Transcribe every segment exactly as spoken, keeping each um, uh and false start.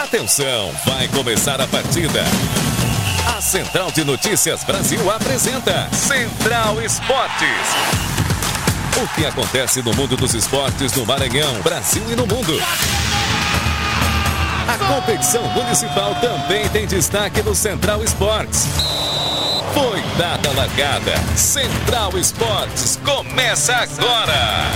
Atenção, vai começar a partida. A Central de Notícias Brasil apresenta Central Esportes. O que acontece no mundo dos esportes no Maranhão, Brasil e no mundo. A competição municipal também tem destaque no Central Esportes. Foi dada a largada. Central Esportes começa agora.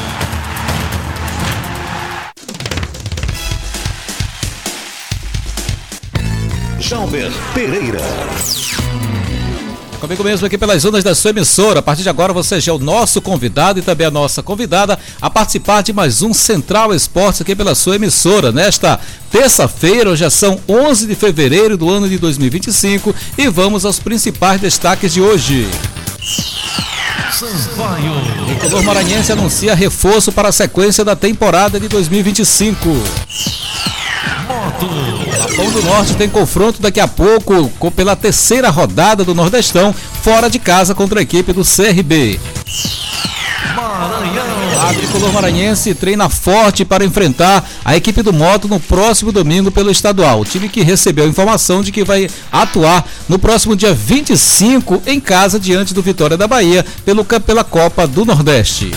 Jalber Pereira. Comigo mesmo aqui pelas ondas da sua emissora. A partir de agora você já é o nosso convidado e também a nossa convidada a participar de mais um Central Esportes aqui pela sua emissora. Nesta terça-feira, hoje já são onze de fevereiro do ano de dois mil e vinte e cinco e vamos aos principais destaques de hoje. O tricolor maranhense anuncia reforço para a sequência da temporada de dois mil e vinte e cinco. Capão do Norte tem confronto daqui a pouco pela terceira rodada do Nordestão, fora de casa contra a equipe do C R B. Maranhão. A tricolor maranhense treina forte para enfrentar a equipe do Moto no próximo domingo pelo estadual. O time que recebeu a informação de que vai atuar no próximo dia vinte e cinco em casa diante do Vitória da Bahia pelo, pela Copa do Nordeste.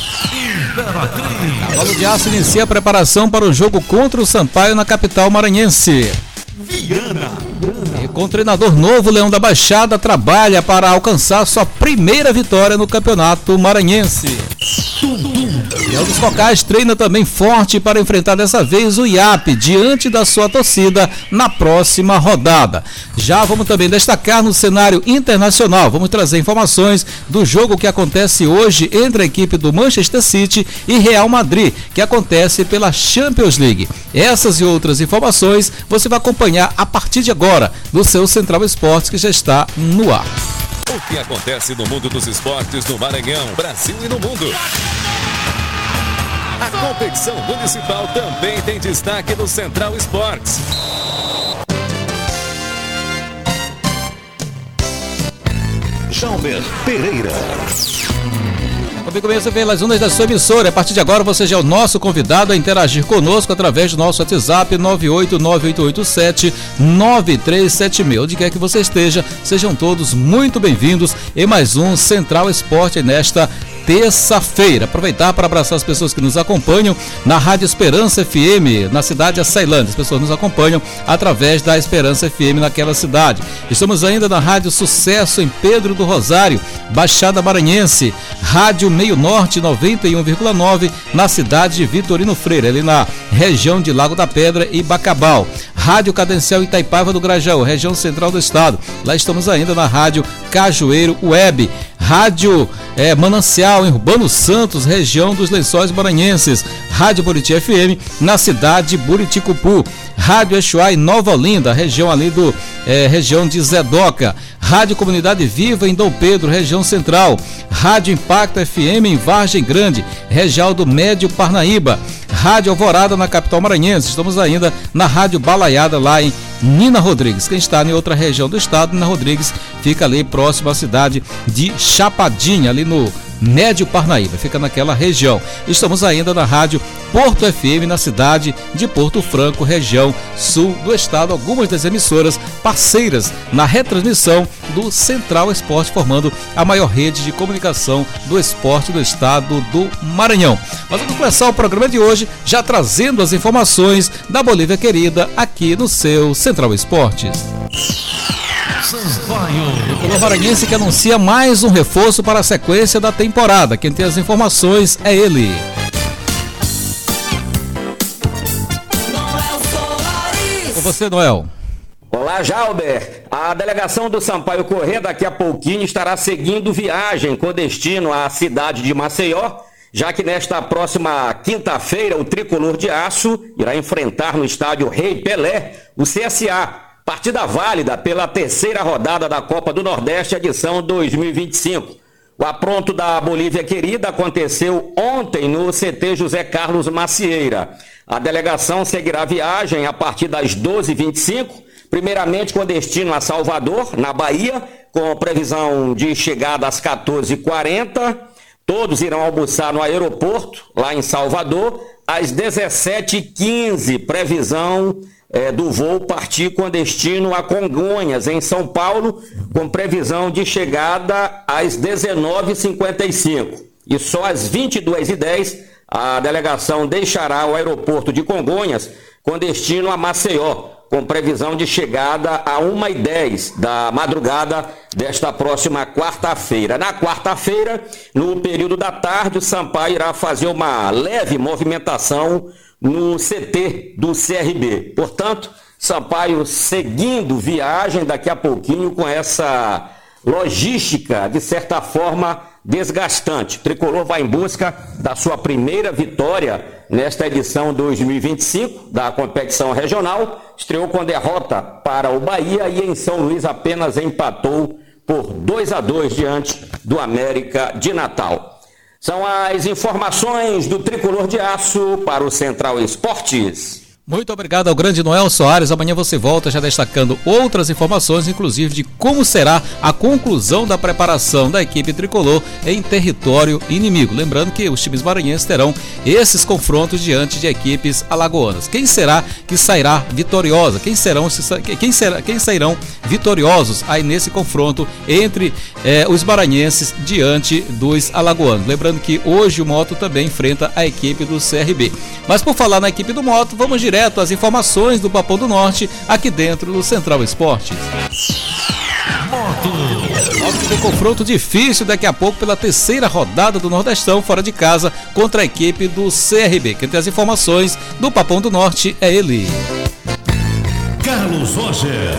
Cavalo de Aço inicia a preparação para o jogo contra o Sampaio na capital maranhense. Viana. E com o treinador novo, Leão da Baixada trabalha para alcançar sua primeira vitória no campeonato maranhense. Leão dos Focais treina também forte para enfrentar dessa vez o I A P diante da sua torcida na próxima rodada. Já vamos também destacar no cenário internacional, vamos trazer informações do jogo que acontece hoje entre a equipe do Manchester City e Real Madrid, que acontece pela Champions League. Essas e outras informações você vai acompanhar a partir de agora do seu Central Esportes, que já está no ar. O que acontece no mundo dos esportes no Maranhão, Brasil e no mundo. A competição municipal também tem destaque no Central Esportes. Jalber Pereira. Comigo mesmo pelas ondas da sua emissora. A partir de agora você já é o nosso convidado a interagir conosco através do nosso WhatsApp nove oito nove oito oito sete nove três sete seis. Onde quer que você esteja, sejam todos muito bem-vindos em mais um Central Esporte nesta terça-feira. Aproveitar para abraçar as pessoas que nos acompanham na Rádio Esperança F M, na cidade de Açailândia. As pessoas nos acompanham através da Esperança F M naquela cidade. Estamos ainda na Rádio Sucesso em Pedro do Rosário, Baixada Maranhense, Rádio Meio Norte noventa e um vírgula nove na cidade de Vitorino Freire, ali na região de Lago da Pedra e Bacabal. Rádio Cadencial Itaipava do Grajaú, região central do estado. Lá estamos ainda na Rádio Cajueiro Web. Rádio é, Manancial em Urbano Santos, região dos Lençóis Maranhenses. Rádio Buriti F M na cidade de Buriticupu. Rádio Exuá em Nova Olinda, região ali do é, região de Zedoca. Rádio Comunidade Viva em Dom Pedro, região central. Rádio Impacto F M em Vargem Grande, região do Médio Parnaíba. Rádio Alvorada na capital maranhense. Estamos ainda na Rádio Balaiada lá em Nina Rodrigues. Quem está em outra região do estado, Nina Rodrigues, fica ali próximo à cidade de Chapadinha, ali no Médio Parnaíba, fica naquela região. Estamos ainda na Rádio Porto F M na cidade de Porto Franco, região sul do estado. Algumas das emissoras parceiras na retransmissão do Central Esporte, formando a maior rede de comunicação do esporte do estado do Maranhão. Mas vamos começar o programa de hoje já trazendo as informações da Bolívia querida aqui no seu Central Esportes. O tricolor maranhense que anuncia mais um reforço para a sequência da temporada. Quem tem as informações é ele. Com você, Noel. Olá, Jalber. A delegação do Sampaio Corrêa daqui a pouquinho estará seguindo viagem com destino à cidade de Maceió, já que nesta próxima quinta-feira o Tricolor de Aço irá enfrentar no estádio Rei Pelé o C S A. Partida válida pela terceira rodada da Copa do Nordeste, edição dois mil e vinte e cinco. O apronto da Bolívia querida aconteceu ontem no C T José Carlos Macieira. A delegação seguirá a viagem a partir das doze e vinte e cinco, primeiramente com destino a Salvador, na Bahia, com previsão de chegada às quatorze e quarenta. Todos irão almoçar no aeroporto, lá em Salvador, às dezessete e quinze, previsão é, do voo partir com destino a Congonhas, em São Paulo, com previsão de chegada às dezenove e cinquenta e cinco. E só às vinte e duas e dez a delegação deixará o aeroporto de Congonhas com destino a Maceió, com previsão de chegada a uma e dez da madrugada desta próxima quarta-feira. Na quarta-feira, no período da tarde, o Sampaio irá fazer uma leve movimentação no C T do C R B. Portanto, Sampaio seguindo viagem daqui a pouquinho com essa logística, de certa forma, desgastante. O Tricolor vai em busca da sua primeira vitória nesta edição dois mil e vinte e cinco da competição regional. Estreou com derrota para o Bahia e em São Luís apenas empatou por dois a dois diante do América de Natal. São as informações do Tricolor de Aço para o Central Esportes. Muito obrigado ao grande Noel Soares. Amanhã você volta já destacando outras informações, inclusive de como será a conclusão da preparação da equipe tricolor em território inimigo. Lembrando que os times maranhenses terão esses confrontos diante de equipes alagoanas. Quem será que sairá vitoriosa? Quem serão, quem será, quem sairão vitoriosos aí nesse confronto entre eh, os maranhenses diante dos alagoanos? Lembrando que hoje o Moto também enfrenta a equipe do C R B. Mas por falar na equipe do Moto, vamos direto as informações do Papão do Norte aqui dentro do Central Esportes. Moto tem confronto difícil daqui a pouco pela terceira rodada do Nordestão fora de casa contra a equipe do C R B. Quem tem as informações do Papão do Norte é ele, Carlos Roger.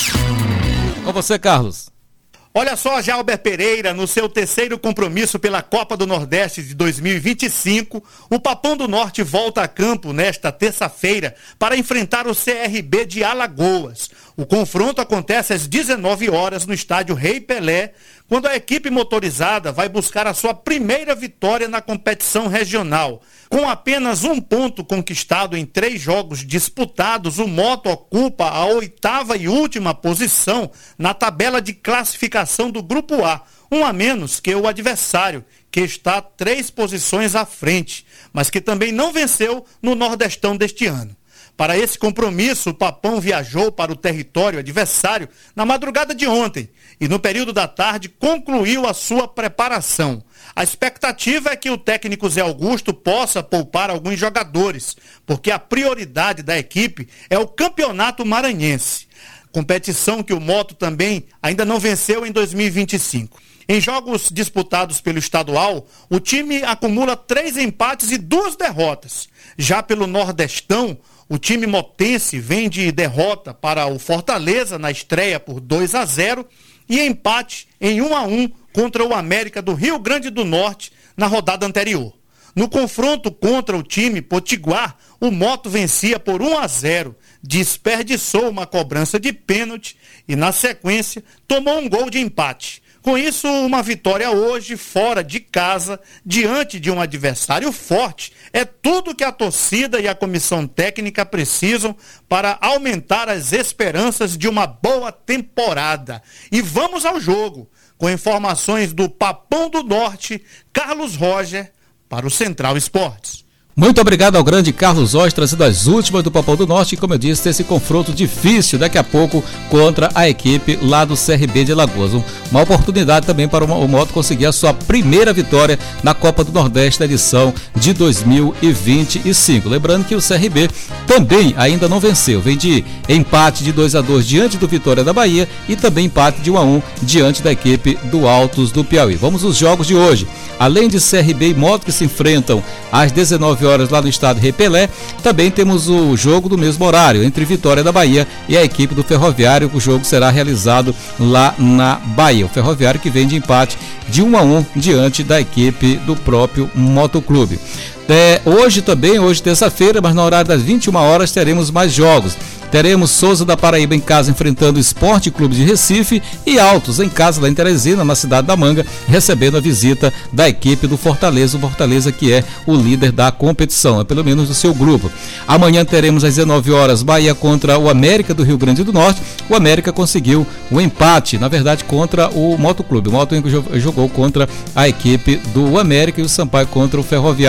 Com você, Carlos. Olha só, Jalber Pereira, no seu terceiro compromisso pela Copa do Nordeste de dois mil e vinte e cinco, o Papão do Norte volta a campo nesta terça-feira para enfrentar o C R B de Alagoas. O confronto acontece às dezenove horas no estádio Rei Pelé, quando a equipe motorizada vai buscar a sua primeira vitória na competição regional. Com apenas um ponto conquistado em três jogos disputados, o Moto ocupa a oitava e última posição na tabela de classificação do Grupo A, um a menos que o adversário, que está três posições à frente, mas que também não venceu no Nordestão deste ano. Para esse compromisso, o Papão viajou para o território adversário na madrugada de ontem e no período da tarde concluiu a sua preparação. A expectativa é que o técnico Zé Augusto possa poupar alguns jogadores, porque a prioridade da equipe é o Campeonato Maranhense, competição que o Moto também ainda não venceu em dois mil e vinte e cinco. Em jogos disputados pelo estadual, o time acumula três empates e duas derrotas. Já pelo Nordestão, o time motense vem de derrota para o Fortaleza na estreia por dois a zero e empate em um a um contra o América do Rio Grande do Norte na rodada anterior. No confronto contra o time potiguar, o Moto vencia por um a zero, desperdiçou uma cobrança de pênalti e, na sequência, tomou um gol de empate. Com isso, uma vitória hoje, fora de casa, diante de um adversário forte, é tudo que a torcida e a comissão técnica precisam para aumentar as esperanças de uma boa temporada. E vamos ao jogo, com informações do Papão do Norte, Carlos Roger, para o Central Esportes. Muito obrigado ao grande Carlos Roger, trazendo as últimas do Papão do Norte, e como eu disse, esse confronto difícil daqui a pouco contra a equipe lá do C R B de Alagoas. Uma oportunidade também para o Moto conseguir a sua primeira vitória na Copa do Nordeste da edição de dois mil e vinte e cinco. Lembrando que o C R B também ainda não venceu, vem de empate de dois a dois diante do Vitória da Bahia e também empate de um a um diante da equipe do Altos do Piauí. Vamos aos jogos de hoje. Além de C R B e Moto que se enfrentam às dezenove horas lá no estádio Rei Pelé, também temos o jogo do mesmo horário entre Vitória da Bahia e a equipe do Ferroviário. O jogo será realizado lá na Bahia. O Ferroviário que vem de empate de um a um diante da equipe do próprio Motoclube. É, hoje também, hoje terça-feira, mas no horário das vinte e uma horas teremos mais jogos. Teremos Souza da Paraíba em casa enfrentando o Esporte Clube de Recife e Altos em casa lá em Teresina, na cidade da Manga, recebendo a visita da equipe do Fortaleza, o Fortaleza que é o líder da competição, é pelo menos do seu grupo. Amanhã teremos às dezenove horas Bahia contra o América do Rio Grande do Norte. O América conseguiu o empate, na verdade, contra o Motoclube. O Moto jogou contra a equipe do América e o Sampaio contra o Ferroviário.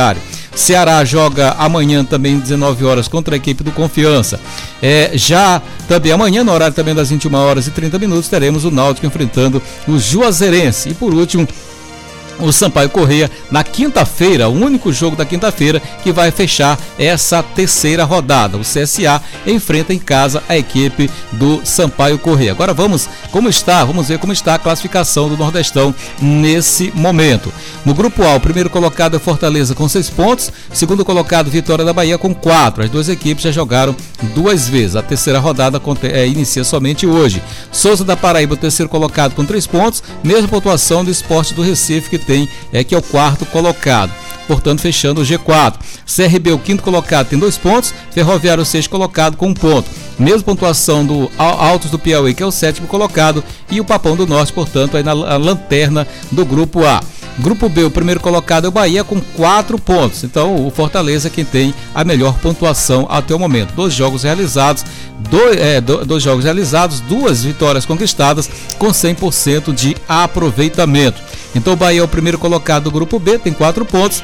Ceará joga amanhã também dezenove horas contra a equipe do Confiança. É, já também amanhã, no horário também das vinte e uma horas e trinta minutos, teremos o Náutico enfrentando o Juazeirense. E por último, o Sampaio Corrêa na quinta-feira, o único jogo da quinta-feira que vai fechar essa terceira rodada. O C S A enfrenta em casa a equipe do Sampaio Corrêa. Agora vamos, como está, vamos ver como está a classificação do Nordestão nesse momento. No grupo A, o primeiro colocado é Fortaleza com seis pontos, segundo colocado Vitória da Bahia com quatro. As duas equipes já jogaram duas vezes. A terceira rodada é, inicia somente hoje. Souza da Paraíba, o terceiro colocado com três pontos, mesma pontuação do Sport do Recife, que tem é que é o quarto colocado, portanto fechando o G quatro. C R B, o quinto colocado, tem dois pontos, Ferroviário, o sexto colocado com um ponto, mesma pontuação do Altos do Piauí, que é o sétimo colocado, e o Papão do Norte, portanto, aí na lanterna do grupo A. Grupo B, o primeiro colocado é o Bahia com quatro pontos. Então o Fortaleza é quem tem a melhor pontuação até o momento. Dois jogos realizados, dois, é, dois jogos realizados, duas vitórias conquistadas com cem por cento de aproveitamento. Então o Bahia é o primeiro colocado do grupo B, tem quatro pontos.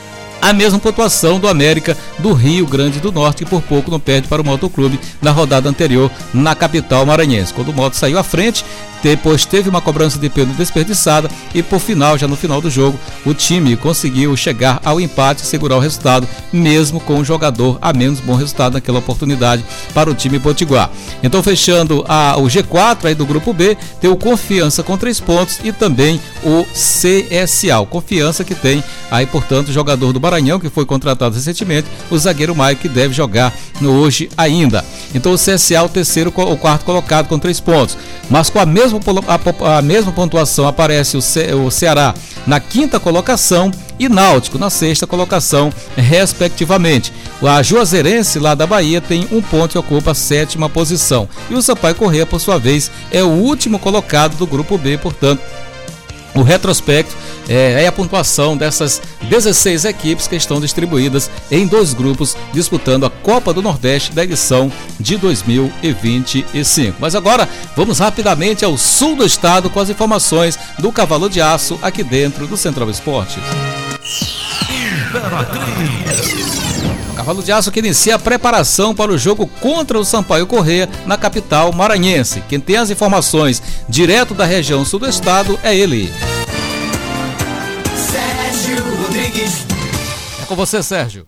A mesma pontuação do América do Rio Grande do Norte, que por pouco não perde para o Motoclube na rodada anterior na capital maranhense. Quando o Moto saiu à frente, depois teve uma cobrança de pênalti desperdiçada e por final, já no final do jogo, o time conseguiu chegar ao empate e segurar o resultado, mesmo com o jogador a menos bom resultado naquela oportunidade para o time potiguar. Então fechando a, o G quatro aí do grupo B, tem o Confiança com três pontos e também o C S A. O Confiança que tem aí, portanto, o jogador do Maranhão, que foi contratado recentemente, o zagueiro Maio, que deve jogar no hoje ainda. Então o C S A, o terceiro, o quarto colocado com três pontos, mas com a mesma, a, a mesma pontuação aparece o, Ce, o Ceará na quinta colocação e Náutico na sexta colocação, respectivamente. A Juazeirense, lá da Bahia, tem um ponto e ocupa a sétima posição. E o Sampaio Corrêa, por sua vez, é o último colocado do grupo B, portanto, o retrospecto é, é a pontuação dessas dezesseis equipes que estão distribuídas em dois grupos disputando a Copa do Nordeste da edição de dois mil e vinte e cinco. Mas agora vamos rapidamente ao sul do estado com as informações do Cavalo de Aço aqui dentro do Central Esportes. O Cavalo de Aço que inicia a preparação para o jogo contra o Sampaio Corrêa na capital maranhense. Quem tem as informações direto da região sul do estado é ele. Sérgio Rodrigues. É com você, Sérgio.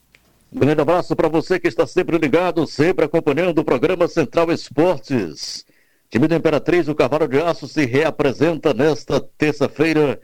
Um grande abraço para você que está sempre ligado, sempre acompanhando o programa Central Esportes. Time da Imperatriz, o Cavalo de Aço se reapresenta nesta terça-feira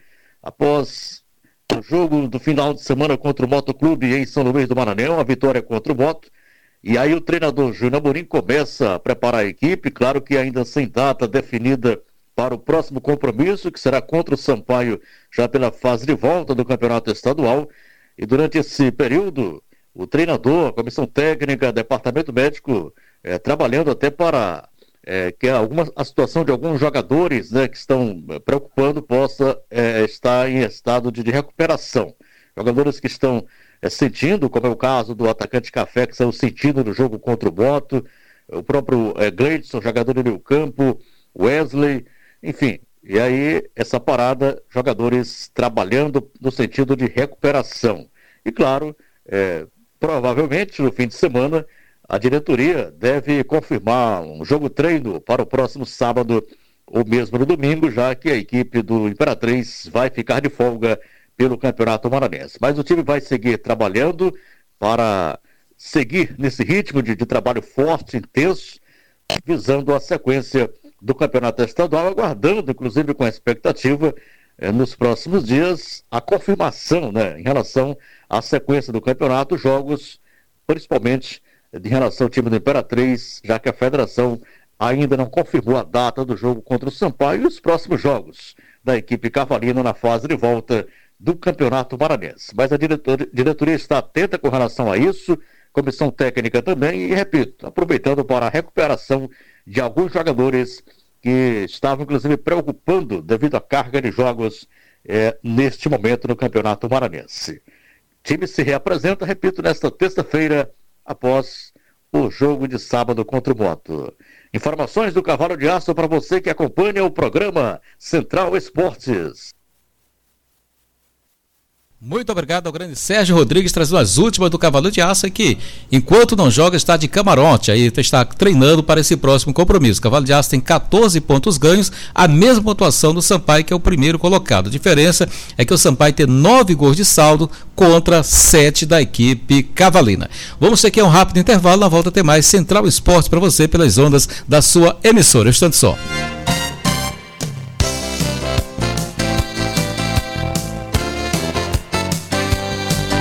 após o jogo do final de semana contra o Motoclube em São Luís do Maranhão, a vitória contra o Moto. E aí o treinador Júnior Amorim começa a preparar a equipe, claro que ainda sem data definida para o próximo compromisso, que será contra o Sampaio, já pela fase de volta do campeonato estadual. E durante esse período, o treinador, a comissão técnica, departamento médico, é, trabalhando até para é, que alguma, a situação de alguns jogadores, né, que estão preocupando possa é, estar em estado de, de recuperação. Jogadores que estão é, sentindo, como é o caso do atacante Café, que saiu sentindo no jogo contra o Moto, o próprio é, Gleidson, jogador do meio campo, Wesley, enfim. E aí, essa parada, jogadores trabalhando no sentido de recuperação. E claro, é, provavelmente no fim de semana, a diretoria deve confirmar um jogo-treino para o próximo sábado ou mesmo no domingo, já que a equipe do Imperatriz vai ficar de folga pelo Campeonato Maranhense. Mas o time vai seguir trabalhando para seguir nesse ritmo de, de trabalho forte, intenso, visando a sequência do Campeonato Estadual, aguardando, inclusive com a expectativa, eh, nos próximos dias, a confirmação, né, em relação à sequência do campeonato, jogos, principalmente em relação ao time do Imperatriz, já que a federação ainda não confirmou a data do jogo contra o Sampaio e os próximos jogos da equipe cavalina na fase de volta do Campeonato Maranhense. Mas a diretor, diretoria está atenta com relação a isso, comissão técnica também, e repito, aproveitando para a recuperação de alguns jogadores que estavam inclusive preocupando devido à carga de jogos é, neste momento no Campeonato Maranhense. O time se reapresenta, repito, nesta terça-feira, após o jogo de sábado contra o Moto. Informações do Cavalo de Aço para você que acompanha o programa Central Esportes. Muito obrigado ao grande Sérgio Rodrigues, trazendo as últimas do Cavalo de Aço, que enquanto não joga está de camarote, aí está treinando para esse próximo compromisso. O Cavalo de Aço tem catorze pontos ganhos, a mesma pontuação do Sampaio, que é o primeiro colocado. A diferença é que o Sampaio tem nove gols de saldo contra sete da equipe cavalina. Vamos ter aqui um rápido intervalo, na volta tem mais Central Esportes para você pelas ondas da sua emissora. Instante só.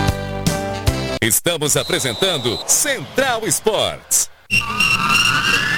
Estamos apresentando Central Esportes.